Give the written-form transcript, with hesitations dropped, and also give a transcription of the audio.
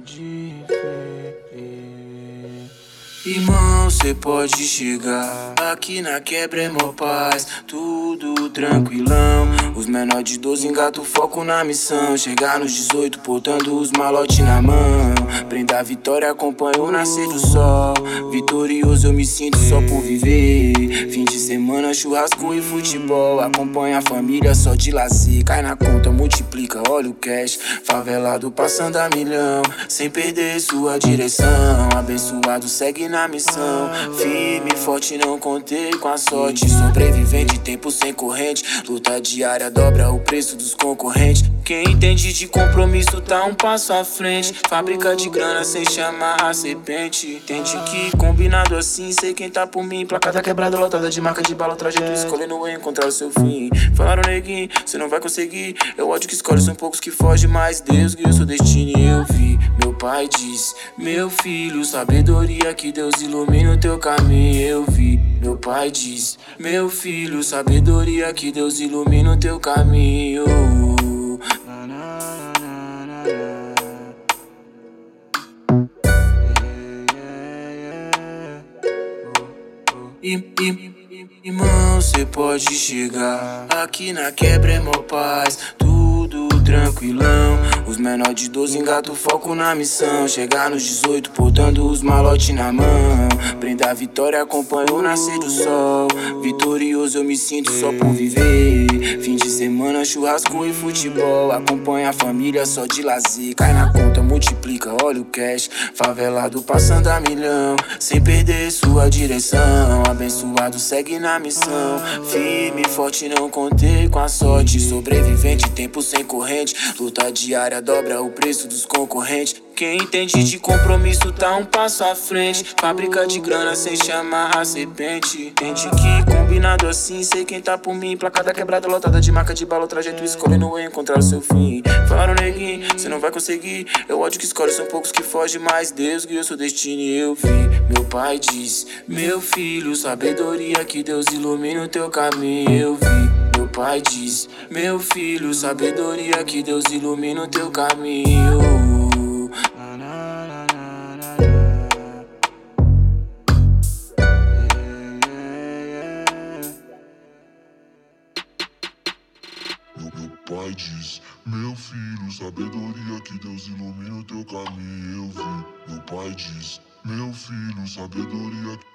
Irmão, cê pode chegar. Aqui na quebra é mó paz, tudo tranquilão. Os menor de 12 engatam foco na missão. Chegar nos 18 portando os malote na mão. Prenda a vitória, acompanho o nascer do sol. Vitorioso eu me sinto só por viver. Fim de semana, churrasco e futebol. Acompanha a família só de lazer. Cai na conta, multiplica, olha o cash. Favelado passando a milhão, sem perder sua direção. Abençoado segue na missão, firme e forte, não contei com a sorte. Sobrevivente, tempo sem corrente, luta diária dobra o preço dos concorrentes. Quem entende de compromisso tá um passo à frente. Fábrica de grana sem chamar a serpente. Entende que combinado assim, sei quem tá por mim. Placada quebrada, lotada de marca de bala, trajeto escolhendo encontrar o seu fim. Falaram neguinho, cê não vai conseguir. Eu ódio que escolhe, são poucos que fogem, mas Deus guiou seu destino e eu vi. Meu pai diz, meu filho, sabedoria que Deus ilumina o teu caminho, eu vi. Meu pai diz, meu filho, sabedoria que Deus ilumina o teu caminho. Irmão, cê pode chegar. Aqui na quebra é mó paz, tudo tranquilão. Os menor de 12 engatam foco na missão. Chegar nos 18 portando os malote na mão. Prenda a vitória, acompanho o nascer do sol. Vitorioso eu me sinto só por viver. Fim de semana, churrasco e futebol. Acompanha a família só de lazer. Cai na conta, multiplica, olha o cash. Favelado passando a milhão, sem perder sua direção. Abençoado segue na missão, firme e forte, não contei com a sorte. Sobrevivente, tempo sem corrente, luta diária dobra o preço dos concorrentes. Quem entende de compromisso tá um passo à frente. Fábrica de grana sem chamar a serpente. Entende que combinado assim, sei quem tá por mim. Placada quebrada, lotada de marca de bala, o trajeto escolhendo encontrar o seu fim. Falaram neguinho, cê não vai conseguir. Eu ódio que escolhe, são poucos que fogem, mas Deus guiou seu destino e eu vi. Meu pai diz, meu filho, sabedoria que Deus ilumina o teu caminho, eu vi. Meu pai diz, meu filho, sabedoria que Deus ilumina o teu caminho. Meu pai diz, meu filho, sabedoria que Deus ilumina o teu caminho, eu vi. Meu pai diz, meu filho, sabedoria